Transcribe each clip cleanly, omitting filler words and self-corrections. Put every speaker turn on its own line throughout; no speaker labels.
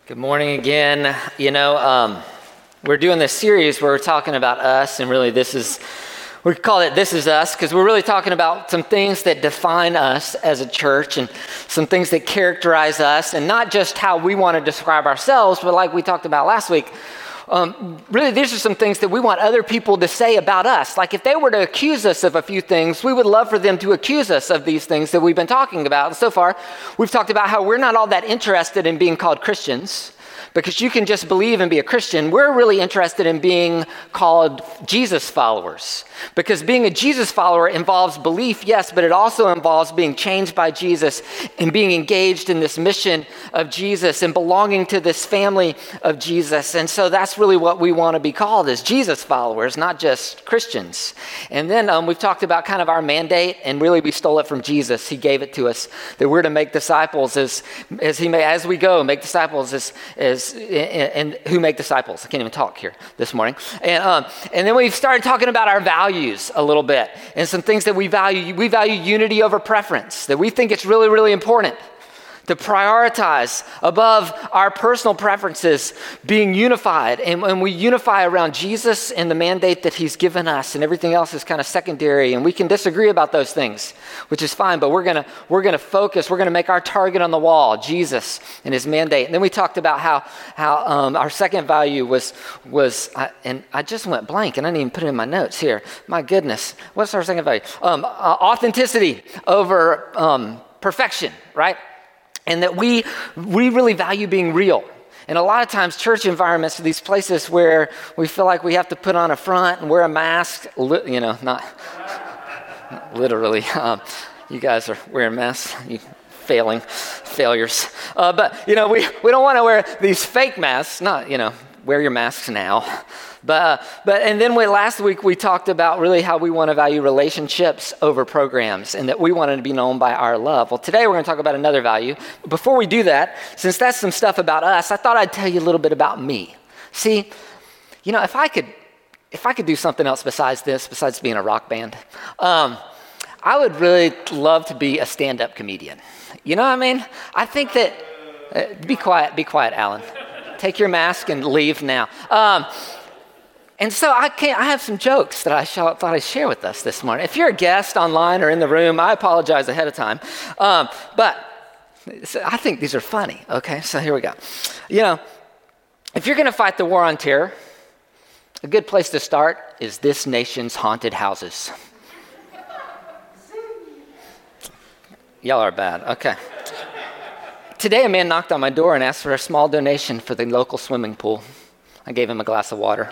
Good morning again. We're doing this series where we're talking about us, and really we call it This Is Us, because we're really talking about some things that define us as a church and some things that characterize us, and not just how we want to describe ourselves, but like we talked about last week, really these are some things that we want other people to say about us. Like if they were to accuse us of a few things, we would love for them to accuse us of these things that we've been talking about. And so far, we've talked about how we're not all that interested in being called Christians, because you can just believe and be a Christian. We're really interested in being called Jesus followers, because being a Jesus follower involves belief, yes, but it also involves being changed by Jesus and being engaged in this mission of Jesus and belonging to this family of Jesus. And so that's really what we want to be called, as Jesus followers, not just Christians. And then we've talked about kind of our mandate, and really we stole it from Jesus. He gave it to us, that we're to make disciples as we go, make disciples and who make disciples. I can't even talk here this morning. And then we've started talking about our values a little bit and some things that we value. We value unity over preference, that we think it's really, really important to prioritize above our personal preferences, being unified. And we unify around Jesus and the mandate that he's given us, and everything else is kind of secondary. And we can disagree about those things, which is fine, but we're gonna focus, we're gonna make our target on the wall, Jesus and his mandate. And then we talked about how our second value was and I just went blank and I didn't even put it in my notes here. My goodness, what's our second value? Authenticity over perfection, right? And that we really value being real. And a lot of times church environments are these places where we feel like we have to put on a front and wear a mask, not literally. You guys are wearing masks, you failures. But we don't want to wear these fake masks, not, wear your masks now. But last week we talked about really how we want to value relationships over programs, and that we wanted to be known by our love. Well, today we're going to talk about another value. Before we do that, since that's some stuff about us, I thought I'd tell you a little bit about me. See, if I could do something else besides being a rock band, I would really love to be a stand-up comedian. You know what I mean? I think that be quiet, Alan. Take your mask and leave now. And so I have some jokes that I thought I'd share with us this morning. If you're a guest online or in the room, I apologize ahead of time. But I think these are funny, okay? So here we go. If you're going to fight the war on terror, a good place to start is this nation's haunted houses. Y'all are bad, okay. Today, a man knocked on my door and asked for a small donation for the local swimming pool. I gave him a glass of water.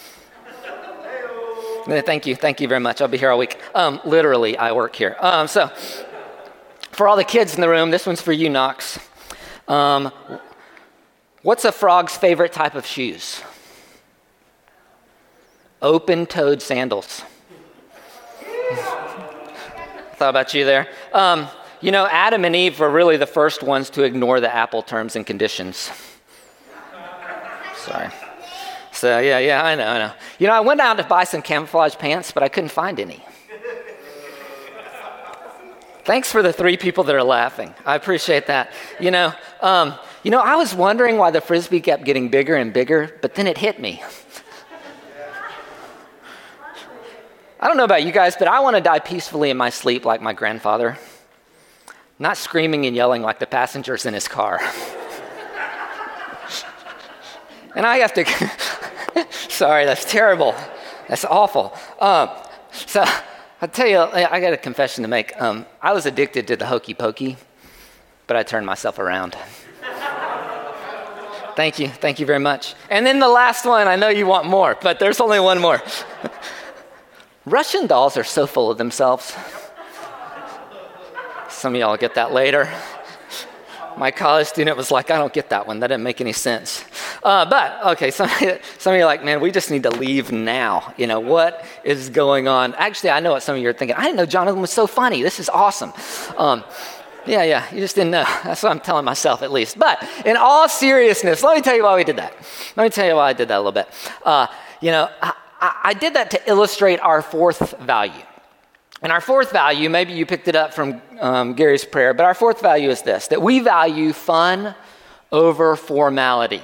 Thank you very much. I'll be here all week. Literally, I work here. So, for all the kids in the room, this one's for you, Knox. What's a frog's favorite type of shoes? Open-toed sandals. Thought about you there. Adam and Eve were really the first ones to ignore the Apple terms and conditions. Sorry. So, yeah, I know. I went out to buy some camouflage pants, but I couldn't find any. Thanks for the 3 people that are laughing. I appreciate that. I was wondering why the Frisbee kept getting bigger and bigger, but then it hit me. I don't know about you guys, but I want to die peacefully in my sleep like my grandfather, not screaming and yelling like the passengers in his car. And I have to... Sorry, that's terrible. That's awful. So I'll tell you, I got a confession to make. I was addicted to the hokey pokey, but I turned myself around. Thank you very much. And then the last one, I know you want more, but there's only one more. Russian dolls are so full of themselves. Some of y'all get that later. My college student was like, I don't get that one. That didn't make any sense. But, okay, some of you are like, man, we just need to leave now. What is going on? Actually, I know what some of you are thinking. I didn't know Jonathan was so funny. This is awesome. Yeah, you just didn't know. That's what I'm telling myself, at least. But in all seriousness, let me tell you why we did that. Let me tell you why I did that a little bit. I did that to illustrate our fourth value. And our fourth value, maybe you picked it up from Gary's prayer, but our fourth value is this, that we value fun over formality.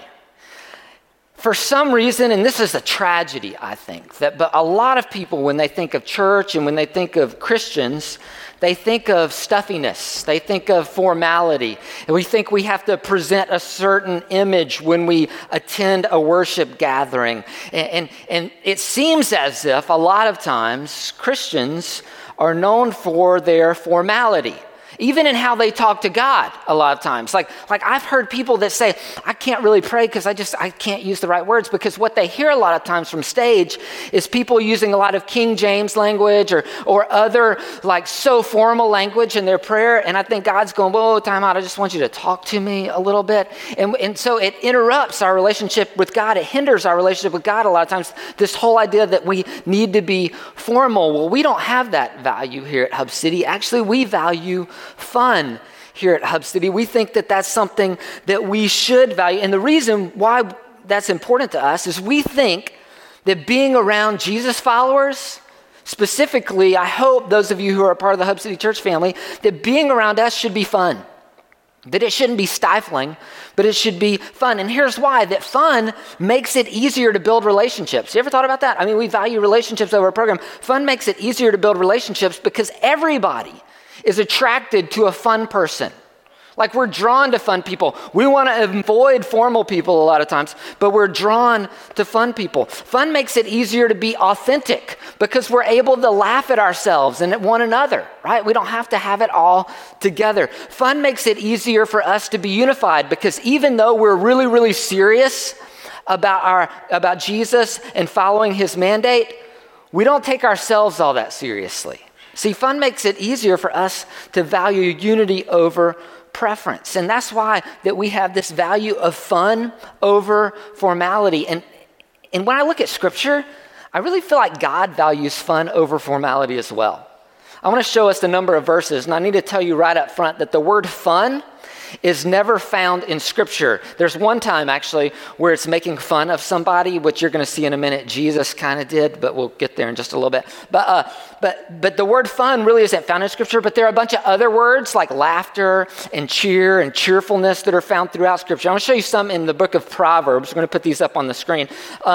For some reason, and this is a tragedy, I think, but a lot of people, when they think of church and when they think of Christians, they think of stuffiness. They think of formality. And we think we have to present a certain image when we attend a worship gathering. And it seems as if a lot of times Christians are known for their formality. Even in how they talk to God a lot of times. Like I've heard people that say, I can't really pray because I can't use the right words, because what they hear a lot of times from stage is people using a lot of King James language or other like so formal language in their prayer. And I think God's going, whoa, time out. I just want you to talk to me a little bit. And so it interrupts our relationship with God. It hinders our relationship with God a lot of times. This whole idea that we need to be formal. Well, we don't have that value here at Hub City. Actually, we value fun here at Hub City. We think that that's something that we should value. And the reason why that's important to us is we think that being around Jesus followers, specifically, I hope those of you who are a part of the Hub City Church family, that being around us should be fun. That it shouldn't be stifling, but it should be fun. And here's why, that fun makes it easier to build relationships. You ever thought about that? I mean, we value relationships over a program. Fun makes it easier to build relationships because everybody is attracted to a fun person. Like we're drawn to fun people. We want to avoid formal people a lot of times, but we're drawn to fun people. Fun makes it easier to be authentic because we're able to laugh at ourselves and at one another, right? We don't have to have it all together. Fun makes it easier for us to be unified because even though we're really, really serious about Jesus and following his mandate, we don't take ourselves all that seriously. See, fun makes it easier for us to value unity over preference. And that's why that we have this value of fun over formality. And when I look at Scripture, I really feel like God values fun over formality as well. I want to show us the number of verses, and I need to tell you right up front that the word fun is never found in Scripture. There's one time actually where it's making fun of somebody, which you're going to see in a minute. Jesus kind of did, but we'll get there in just a little bit. But the word fun really isn't found in Scripture, but there are a bunch of other words like laughter and cheer and cheerfulness that are found throughout Scripture. I'm going to show you some in the book of Proverbs. We're going to put these up on the screen.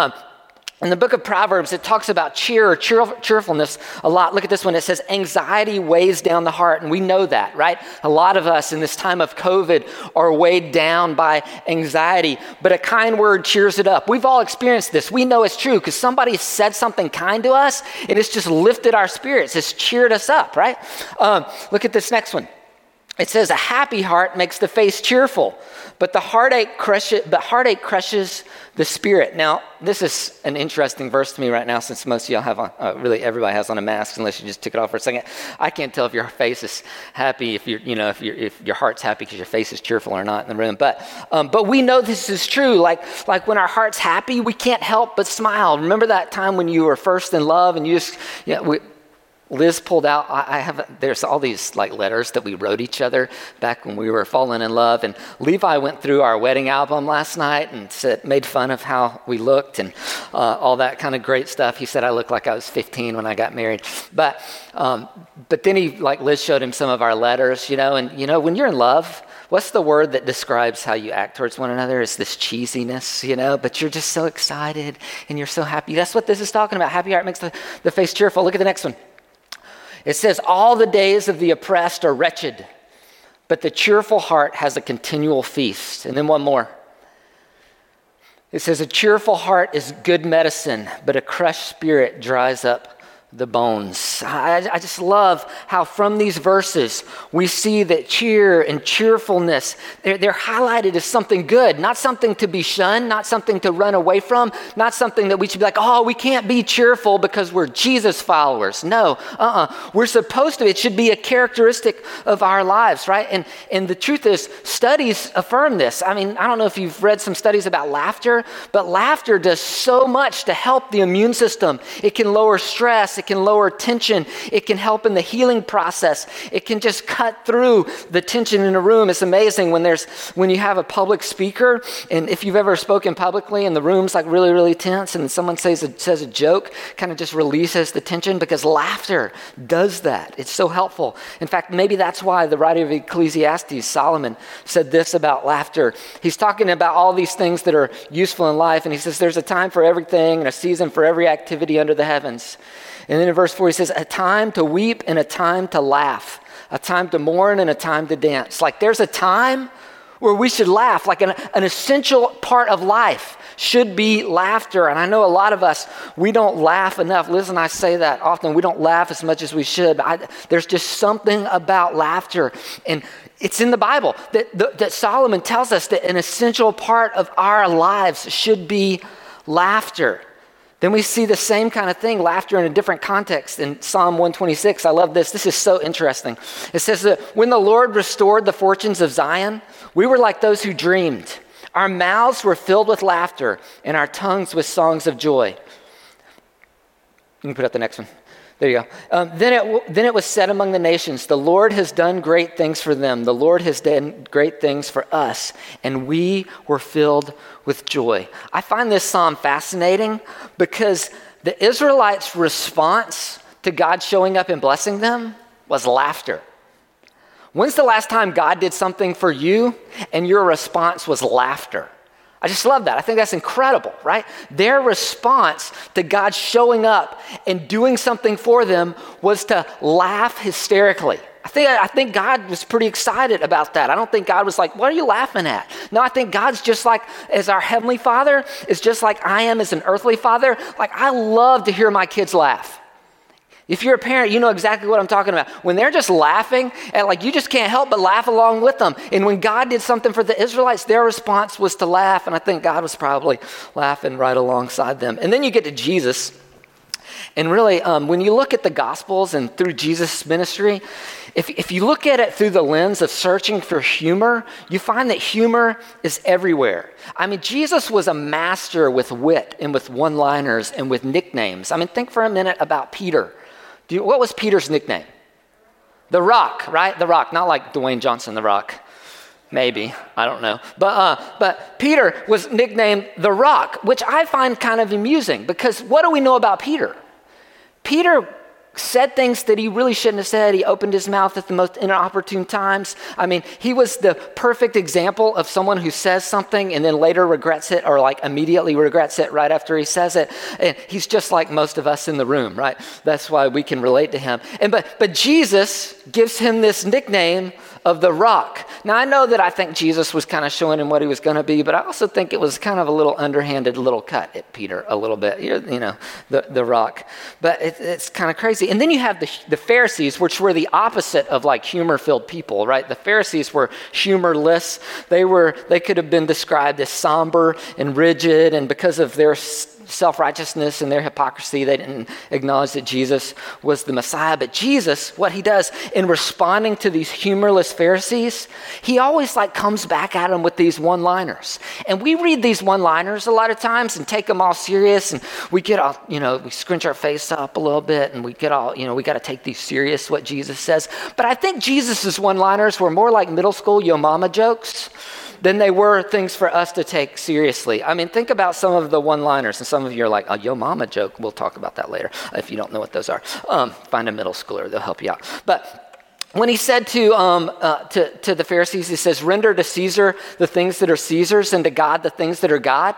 In the book of Proverbs, it talks about cheer or cheerfulness a lot. Look at this one. It says, anxiety weighs down the heart. And we know that, right? A lot of us in this time of COVID are weighed down by anxiety, but a kind word cheers it up. We've all experienced this. We know it's true because somebody said something kind to us and it's just lifted our spirits. It's cheered us up, right? Look at this next one. It says, a happy heart makes the face cheerful, but heartache crushes the spirit. Now, this is an interesting verse to me right now, since most of y'all have on, really everybody has on a mask, unless you just took it off for a second. I can't tell if your face is happy, if your heart's happy because your face is cheerful or not in the room. But we know this is true. Like when our heart's happy, we can't help but smile. Remember that time when you were first in love and you just, Liz pulled out, there's all these like letters that we wrote each other back when we were falling in love. And Levi went through our wedding album last night and made fun of how we looked and all that kind of great stuff. He said I looked like I was 15 when I got married. But then Liz showed him some of our letters, and when you're in love, what's the word that describes how you act towards one another? It's this cheesiness, but you're just so excited and you're so happy. That's what this is talking about. Happy heart makes the face cheerful. Look at the next one. It says, all the days of the oppressed are wretched, but the cheerful heart has a continual feast. And then one more. It says, a cheerful heart is good medicine, but a crushed spirit dries up the bones. I just love how from these verses we see that cheer and cheerfulness, they're highlighted as something good, not something to be shunned, not something to run away from, not something that we should be like, oh, we can't be cheerful because we're Jesus followers. No, we're supposed to. It should be a characteristic of our lives, right? And the truth is, studies affirm this. I mean, I don't know if you've read some studies about laughter, but laughter does so much to help the immune system. It can lower stress. It can lower tension. It can help in the healing process. It can just cut through the tension in a room. It's amazing when you have a public speaker, and if you've ever spoken publicly and the room's like really, really tense, and someone says a joke, kind of just releases the tension, because laughter does that. It's so helpful. In fact, maybe that's why the writer of Ecclesiastes, Solomon, said this about laughter. He's talking about all these things that are useful in life, and he says there's a time for everything and a season for every activity under the heavens. And then in verse 4 he says, a time to weep and a time to laugh, a time to mourn and a time to dance. Like there's a time where we should laugh, like an essential part of life should be laughter. And I know a lot of us, we don't laugh enough. Liz and I say that often. We don't laugh as much as we should. There's just something about laughter. And it's in the Bible that Solomon tells us that an essential part of our lives should be laughter. Then we see the same kind of thing, laughter in a different context in Psalm 126. I love this. This is so interesting. It says that when the Lord restored the fortunes of Zion, we were like those who dreamed. Our mouths were filled with laughter and our tongues with songs of joy. You can put up the next one. There you go. Then it was said among the nations, the Lord has done great things for them. The Lord has done great things for us. And we were filled with joy. I find this psalm fascinating because the Israelites' response to God showing up and blessing them was laughter. When's the last time God did something for you and your response was laughter? I just love that. I think that's incredible, right? Their response to God showing up and doing something for them was to laugh hysterically. I think God was pretty excited about that. I don't think God was like, what are you laughing at? No, I think God's just like, as our Heavenly Father, is just like I am as an earthly father. Like, I love to hear my kids laugh. If you're a parent, you know exactly what I'm talking about. When they're just laughing, and like you just can't help but laugh along with them. And when God did something for the Israelites, their response was to laugh. And I think God was probably laughing right alongside them. And then you get to Jesus. And really, when you look at the Gospels and through Jesus' ministry, if you look at it through the lens of searching for humor, you find that humor is everywhere. I mean, Jesus was a master with wit and with one-liners and with nicknames. I mean, think for a minute about Peter. What was Peter's nickname? The Rock, right? The Rock, not like Dwayne Johnson, The Rock. Maybe, I don't know. But Peter was nicknamed The Rock, which I find kind of amusing because what do we know about Peter? Peter said things that he really shouldn't have said. He opened his mouth at the most inopportune times. I mean, he was the perfect example of someone who says something and then later regrets it or like immediately regrets it right after he says it. And he's just like most of us in the room, right? That's why we can relate to him. But Jesus gives him this nickname of the Rock. Now, I know that I think Jesus was kind of showing him what he was going to be, but I also think it was kind of a little underhanded little cut at Peter a little bit, you know, the Rock. But it's kind of crazy. And then you have the Pharisees, which were the opposite of like humor-filled people, right? The Pharisees were humorless. They could have been described as somber and rigid, and because of their self-righteousness and their hypocrisy, they didn't acknowledge that Jesus was the Messiah. But Jesus, what he does in responding to these humorless Pharisees, he always like comes back at them with these one-liners. And we read these one-liners a lot of times and take them all serious, and we get all, we scrunch our face up a little bit and we get all, we got to take these serious, what Jesus says. But I think Jesus's one-liners were more like middle school yo mama jokes than they were things for us to take seriously. I mean, think about some of the one-liners, and some of you are like, yo mama joke. We'll talk about that later if you don't know what those are. Find a middle schooler, they'll help you out. But when he said to the Pharisees, he says, render to Caesar the things that are Caesar's and to God the things that are God.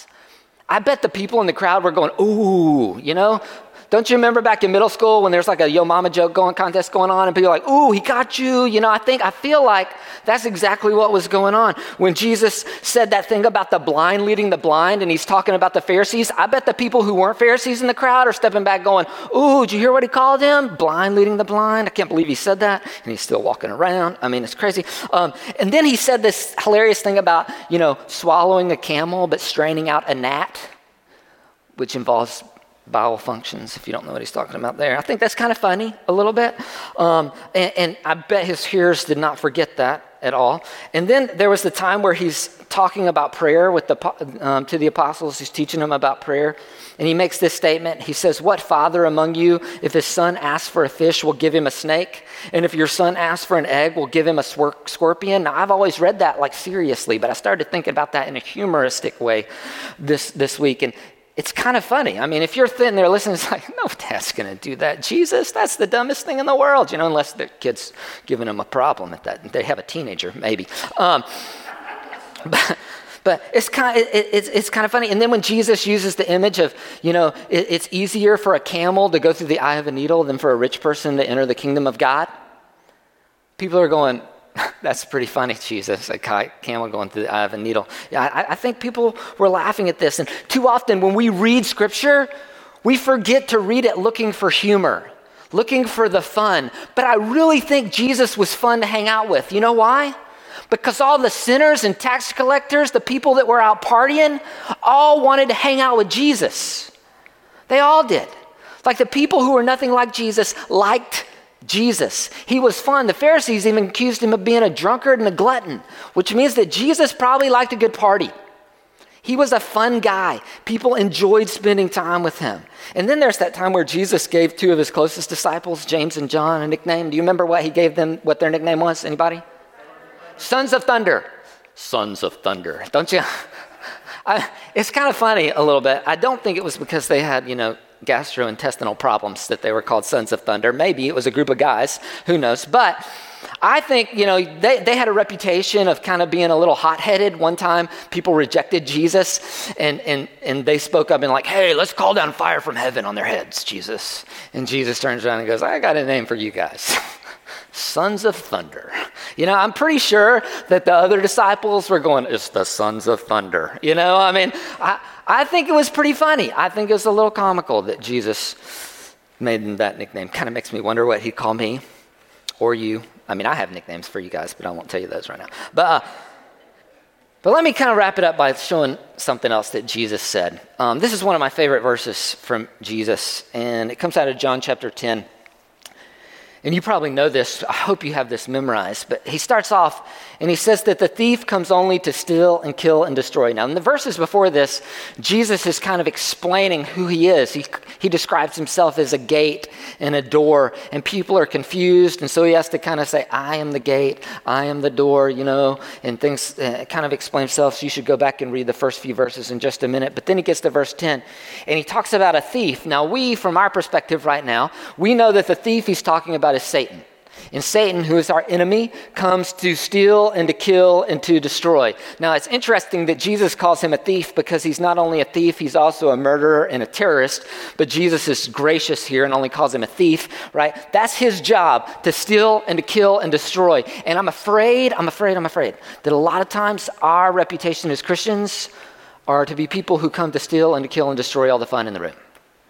I bet the people in the crowd were going, ooh, Don't you remember back in middle school when there's like a yo mama joke contest going on and people are like, ooh, he got you. I feel like that's exactly what was going on. When Jesus said that thing about the blind leading the blind and he's talking about the Pharisees, I bet the people who weren't Pharisees in the crowd are stepping back going, ooh, did you hear what he called him? Blind leading the blind. I can't believe he said that. And he's still walking around. I mean, it's crazy. And then he said this hilarious thing about, swallowing a camel but straining out a gnat, which involves bowel functions, if you don't know what he's talking about there. I think that's kind of funny a little bit. And I bet his hearers did not forget that. at all. And then there was the time where he's talking about prayer with to the apostles. He's teaching them about prayer. And he makes this statement. He says, what father among you, if his son asks for a fish, will give him a snake? And if your son asks for an egg, will give him a scorpion? Now, I've always read that like seriously, but I started thinking about that in a humoristic way this week. And it's kind of funny. I mean, if you're sitting there listening, it's like, no, Dad's going to do that. Jesus, that's the dumbest thing in the world, unless the kid's giving them a problem at that. They have a teenager, maybe. But it's kind of funny. And then when Jesus uses the image of, it's easier for a camel to go through the eye of a needle than for a rich person to enter the kingdom of God. People are going, that's pretty funny, Jesus, a camel going through the eye of a needle. Yeah, I think people were laughing at this. And too often when we read scripture, we forget to read it looking for humor, looking for the fun. But I really think Jesus was fun to hang out with. You know why? Because all the sinners and tax collectors, the people that were out partying, all wanted to hang out with Jesus. They all did. Like the people who were nothing like Jesus liked Jesus. He was fun. The Pharisees even accused him of being a drunkard and a glutton, which means that Jesus probably liked a good party. He was a fun guy. People enjoyed spending time with him. And then there's that time where Jesus gave two of his closest disciples, James and John, a nickname. Do you remember what he gave them, what their nickname was? Anybody? Sons of Thunder. Sons of Thunder. Don't you? It's kind of funny a little bit. I don't think it was because they had, gastrointestinal problems that they were called Sons of Thunder. Maybe it was a group of guys. Who knows? But I think, they had a reputation of kind of being a little hot-headed. One time, people rejected Jesus, and they spoke up and like, hey, let's call down fire from heaven on their heads, Jesus. And Jesus turns around and goes, I got a name for you guys. Sons of Thunder. I'm pretty sure that the other disciples were going, it's the Sons of Thunder. I think it was pretty funny. I think it was a little comical that Jesus made them that nickname. Kind of makes me wonder what he'd call me or you. I have nicknames for you guys, but I won't tell you those right now. But let me kind of wrap it up by showing something else that Jesus said. This is one of my favorite verses from Jesus, and it comes out of John chapter 10. And you probably know this. I hope you have this memorized. But he starts off and he says that the thief comes only to steal and kill and destroy. Now, in the verses before this, Jesus is kind of explaining who he is. He describes himself as a gate and a door. And people are confused. And so he has to kind of say, I am the gate. I am the door, and things kind of explain himself. So you should go back and read the first few verses in just a minute. But then he gets to verse 10 and he talks about a thief. Now, from our perspective right now, we know that the thief he's talking about is Satan. And Satan, who is our enemy, comes to steal and to kill and to destroy. Now, it's interesting that Jesus calls him a thief because he's not only a thief, he's also a murderer and a terrorist. But Jesus is gracious here and only calls him a thief, right? That's his job, to steal and to kill and destroy. And I'm afraid that a lot of times our reputation as Christians are to be people who come to steal and to kill and destroy all the fun in the room.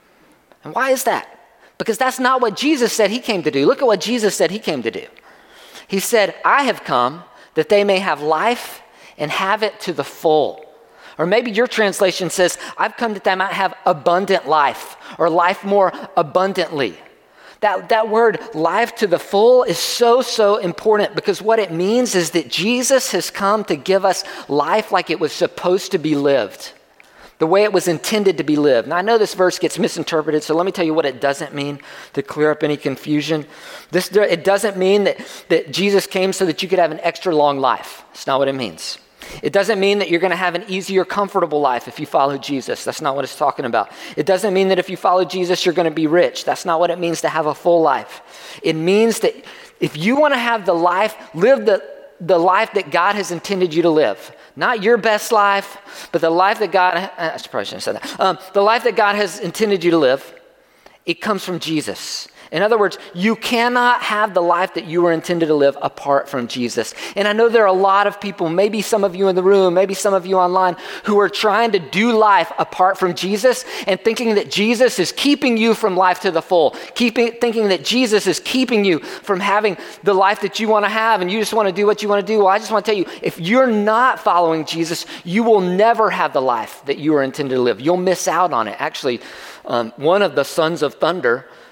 And why is that? Because that's not what Jesus said he came to do. Look at what Jesus said he came to do. He said, I have come that they may have life and have it to the full. Or maybe your translation says, I've come that they might have abundant life, or life more abundantly. That word, life to the full, is so important, because what it means is that Jesus has come to give us life like it was supposed to be lived, the way it was intended to be lived. Now, I know this verse gets misinterpreted, so let me tell you what it doesn't mean to clear up any confusion. It doesn't mean that Jesus came so that you could have an extra long life. That's not what it means. It doesn't mean that you're going to have an easier, comfortable life if you follow Jesus. That's not what it's talking about. It doesn't mean that if you follow Jesus, you're going to be rich. That's not what it means to have a full life. It means that if you want to have the life, live the life that God has intended you to live. Not your best life, but the life that God, I probably shouldn't have said that. The life that God has intended you to live, it comes from Jesus. In other words, you cannot have the life that you were intended to live apart from Jesus. And I know there are a lot of people, maybe some of you in the room, maybe some of you online, who are trying to do life apart from Jesus and thinking that Jesus is keeping you from life to the full, thinking that Jesus is keeping you from having the life that you want to have, and you just want to do what you want to do. Well, I just want to tell you, if you're not following Jesus, you will never have the life that you were intended to live. You'll miss out on it. Actually, one of the sons of thunder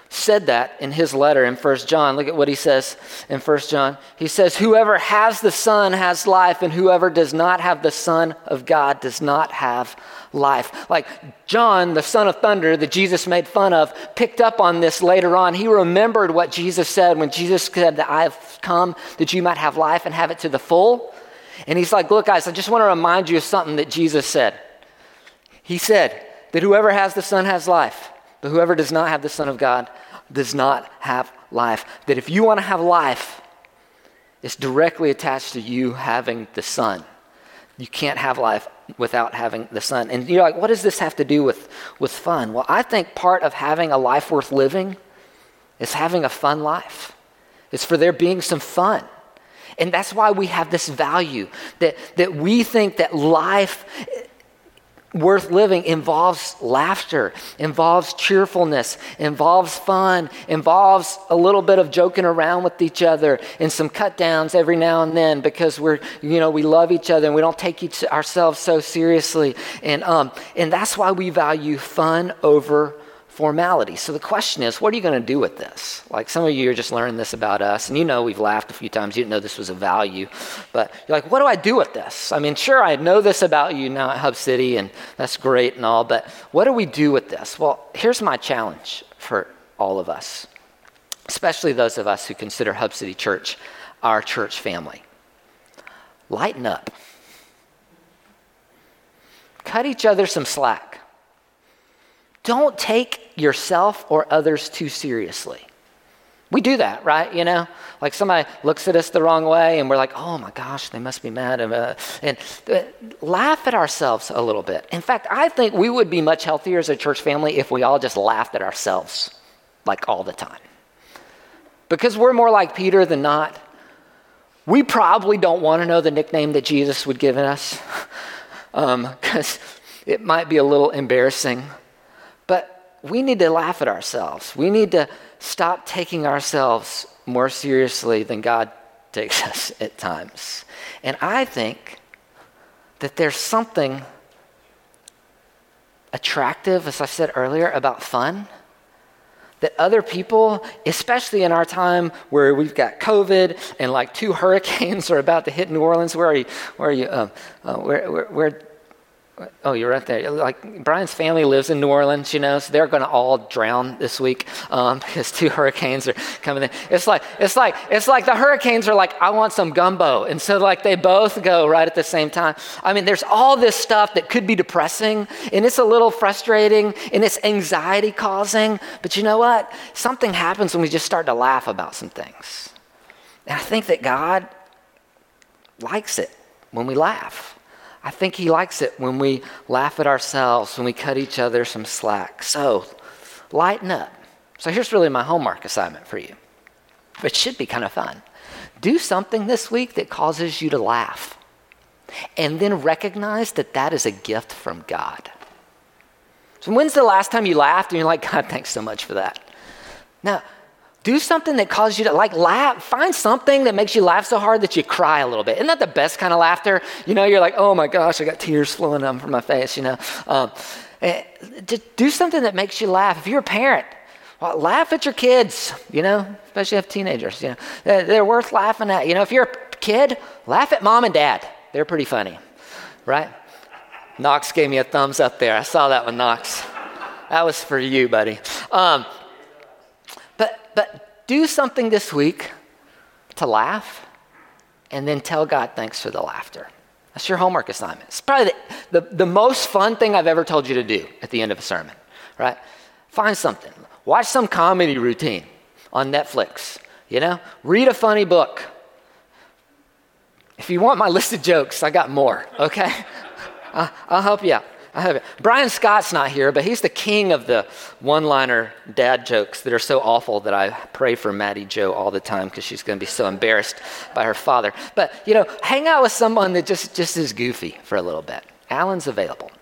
said that in his letter in 1 John. Look at what he says in 1 John. He says, whoever has the Son has life, and whoever does not have the Son of God does not have life. Like John, the son of thunder that Jesus made fun of, picked up on this later on. He remembered what Jesus said when Jesus said that I have come that you might have life and have it to the full. And he's like, look, guys, I just want to remind you of something that Jesus said. He said that whoever has the Son has life, but whoever does not have the Son of God does not have life. That if you want to have life, it's directly attached to you having the Son. You can't have life without having the Son. And you're like, what does this have to do with fun? Well, I think part of having a life worth living is having a fun life. It's for there being some fun. And that's why we have this value that we think that life worth living involves laughter, involves cheerfulness, involves fun, involves a little bit of joking around with each other and some cut downs every now and then because we love each other and we don't take ourselves so seriously. And that's why we value fun over formality. So the question is, what are you going to do with this? Like some of you are just learning this about us, and we've laughed a few times. You didn't know this was a value, but you're like, what do I do with this? I mean, sure, I know this about you now at Hub City, and that's great and all, but what do we do with this? Well, here's my challenge for all of us, especially those of us who consider Hub City Church our church family. Lighten up. Cut each other some slack. Don't take yourself or others too seriously. We do that, right? Like somebody looks at us the wrong way and we're like, oh my gosh, they must be mad. And laugh at ourselves a little bit. In fact, I think we would be much healthier as a church family if we all just laughed at ourselves like all the time. Because we're more like Peter than not. We probably don't want to know the nickname that Jesus would give us because it might be a little embarrassing. But we need to laugh at ourselves. We need to stop taking ourselves more seriously than God takes us at times. And I think that there's something attractive, as I said earlier, about fun that other people, especially in our time where we've got COVID and like 2 hurricanes are about to hit New Orleans. Where are you? Oh, you're right there. Like Brian's family lives in New Orleans, so they're going to all drown this week because 2 hurricanes are coming in. It's like the hurricanes are like, I want some gumbo, and so like they both go right at the same time. I mean, there's all this stuff that could be depressing, and it's a little frustrating, and it's anxiety causing. But you know what? Something happens when we just start to laugh about some things, and I think that God likes it when we laugh. I think he likes it when we laugh at ourselves, when we cut each other some slack. So, lighten up. So here's really my homework assignment for you. It should be kind of fun. Do something this week that causes you to laugh. And then recognize that that is a gift from God. So when's the last time you laughed and you're like, God, thanks so much for that? Now, do something that causes you to laugh. Find something that makes you laugh so hard that you cry a little bit. Isn't that the best kind of laughter? You're like, oh my gosh, I got tears flowing down from my face, Just do something that makes you laugh. If you're a parent, laugh at your kids, especially if teenagers, They're worth laughing at. If you're a kid, laugh at mom and dad. They're pretty funny, right? Knox gave me a thumbs up there. I saw that one, Knox. That was for you, buddy. But do something this week to laugh and then tell God thanks for the laughter. That's your homework assignment. It's probably the most fun thing I've ever told you to do at the end of a sermon, right? Find something. Watch some comedy routine on Netflix, Read a funny book. If you want my list of jokes, I got more, okay? I'll help you out. I have it. Brian Scott's not here, but he's the king of the one-liner dad jokes that are so awful that I pray for Maddie Jo all the time because she's going to be so embarrassed by her father. But, hang out with someone that just is goofy for a little bit. Alan's available.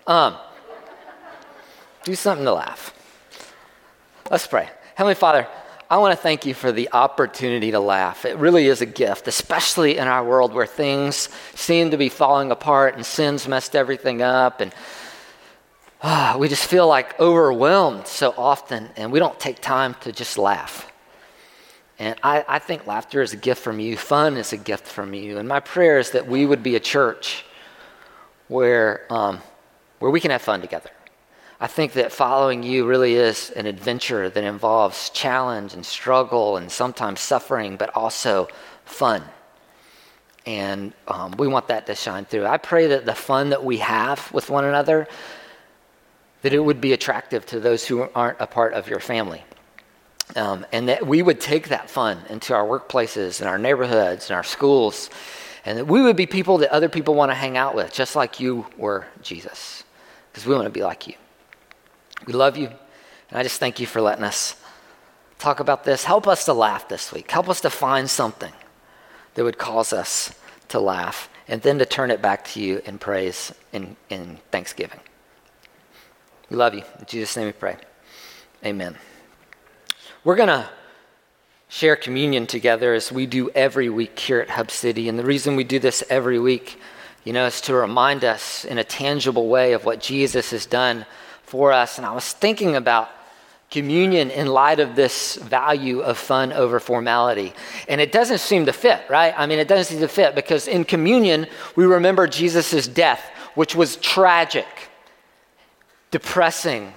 Do something to laugh. Let's pray. Heavenly Father, I want to thank you for the opportunity to laugh. It really is a gift, especially in our world where things seem to be falling apart and sin's messed everything up and we just feel like overwhelmed so often, and we don't take time to just laugh. And I think laughter is a gift from you. Fun is a gift from you. And my prayer is that we would be a church where we can have fun together. I think that following you really is an adventure that involves challenge and struggle and sometimes suffering, but also fun. And we want that to shine through. I pray that the fun that we have with one another, that it would be attractive to those who aren't a part of your family. And that we would take that fun into our workplaces and our neighborhoods and our schools, and that we would be people that other people want to hang out with, just like you were, Jesus, because we want to be like you. We love you, and I just thank you for letting us talk about this. Help us to laugh this week. Help us to find something that would cause us to laugh, and then to turn it back to you in praise and in thanksgiving. We love you. In Jesus' name we pray. Amen. We're going to share communion together as we do every week here at Hub City. And the reason we do this every week, is to remind us in a tangible way of what Jesus has done for us. And I was thinking about communion in light of this value of fun over formality. And it doesn't seem to fit, right? It doesn't seem to fit, because in communion, we remember Jesus' death, which was tragic, depressing.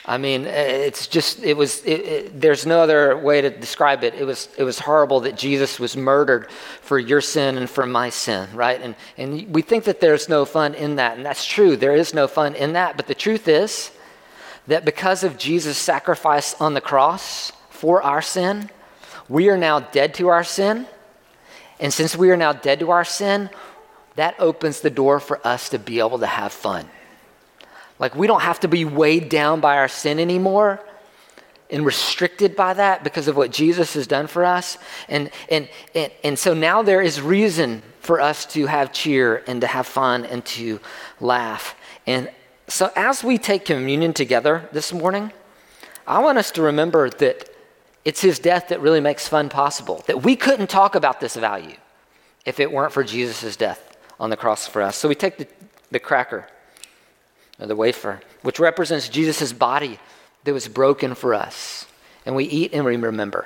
There's no other way to describe it. It was horrible that Jesus was murdered for your sin and for my sin, right? And we think that there's no fun in that, and that's true. There is no fun in that, but the truth is that because of Jesus' sacrifice on the cross for our sin, we are now dead to our sin. And since we are now dead to our sin, that opens the door for us to be able to have fun. Like, we don't have to be weighed down by our sin anymore and restricted by that because of what Jesus has done for us. And so now there is reason for us to have cheer and to have fun and to laugh. And so as we take communion together this morning, I want us to remember that it's his death that really makes fun possible, that we couldn't talk about this value if it weren't for Jesus' death on the cross for us. So we take the cracker, or the wafer, which represents Jesus' body that was broken for us. And we eat and we remember.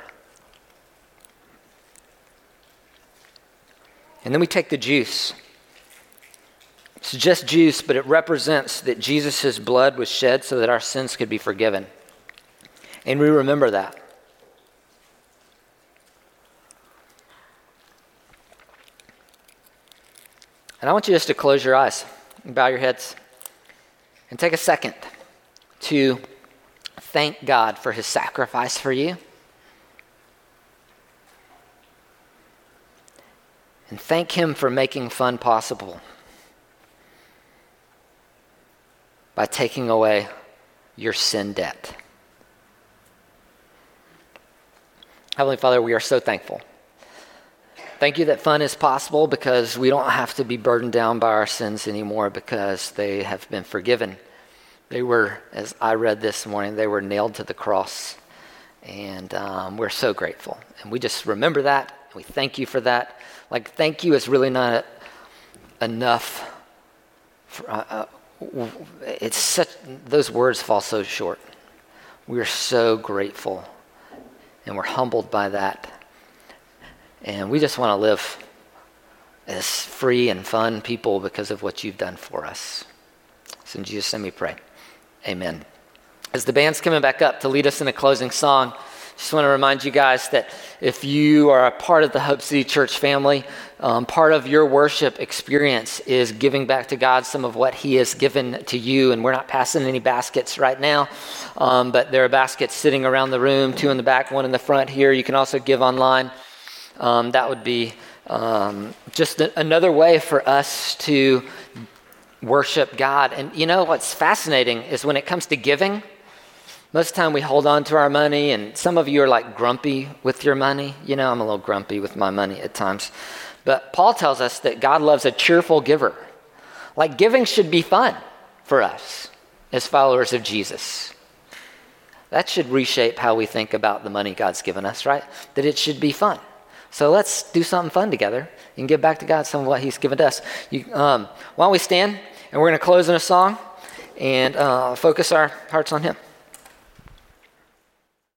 And then we take the juice. It's just juice, but it represents that Jesus' blood was shed so that our sins could be forgiven. And we remember that. And I want you just to close your eyes and bow your heads and take a second to thank God for his sacrifice for you. And thank him for making fun possible by taking away your sin debt. Heavenly Father, we are so thankful. Thank you that fun is possible because we don't have to be burdened down by our sins anymore because they have been forgiven. They were, as I read this morning, they were nailed to the cross. And we're so grateful. And we just remember that. And we thank you for that. Like, thank you is really not enough. Those words fall so short. We are so grateful. And we're humbled by that. And we just want to live as free and fun people because of what you've done for us. So in Jesus' name we pray. Amen. As the band's coming back up to lead us in a closing song, just want to remind you guys that if you are a part of the Hope City Church family, part of your worship experience is giving back to God some of what he has given to you. And we're not passing any baskets right now, but there are baskets sitting around the room, 2 in the back, 1 in the front here. You can also give online. That would be just another way for us to worship God. And you know what's fascinating is when it comes to giving, most of the time we hold on to our money, and some of you are like grumpy with your money. I'm a little grumpy with my money at times. But Paul tells us that God loves a cheerful giver. Like, giving should be fun for us as followers of Jesus. That should reshape how we think about the money God's given us, right? That it should be fun. So let's do something fun together and give back to God some of what he's given to us. Why don't we stand, and we're going to close in a song. and focus our hearts on Him.